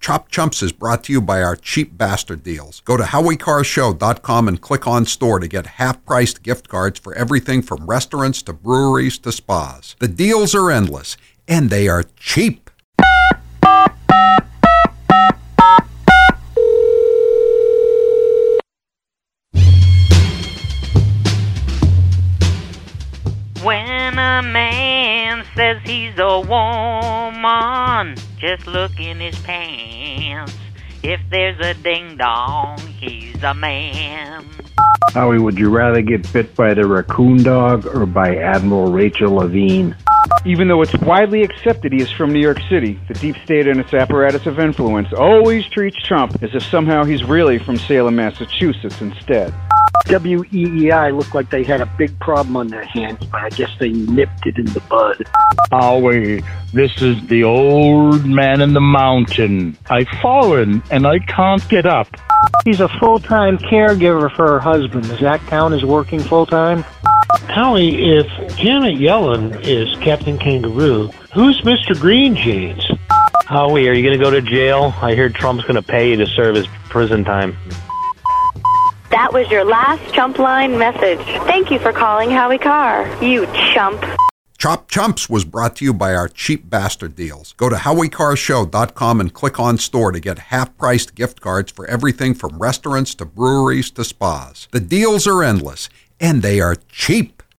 Chop Chumps is brought to you by our cheap bastard deals. Go to HowieCarsShow.com and click on store to get half-priced gift cards for everything from restaurants to breweries to spas. The deals are endless, and they are cheap. When a man says he's a woman, just look in his pants. If there's a ding-dong, he's a man. Howie, would you rather get bit by the raccoon dog or by Admiral Rachel Levine? Even though it's widely accepted he is from New York City, the deep state and its apparatus of influence always treats Trump as if somehow he's really from Salem, Massachusetts instead. WEEI looked like they had a big problem on their hands, but I guess they nipped it in the bud. Howie, this is the old man in the mountain. I've fallen and I can't get up. He's a full-time caregiver for her husband. Does that count as working full-time? Howie, if Janet Yellen is Captain Kangaroo, who's Mr. Green Jeans? Howie, are you going to go to jail? I hear Trump's going to pay you to serve his prison time. That was your last Chump Line message. Thank you for calling Howie Carr, you chump. Chop Chumps was brought to you by our cheap bastard deals. Go to HowieCarsShow.com and click on store to get half-priced gift cards for everything from restaurants to breweries to spas. The deals are endless, and they are cheap.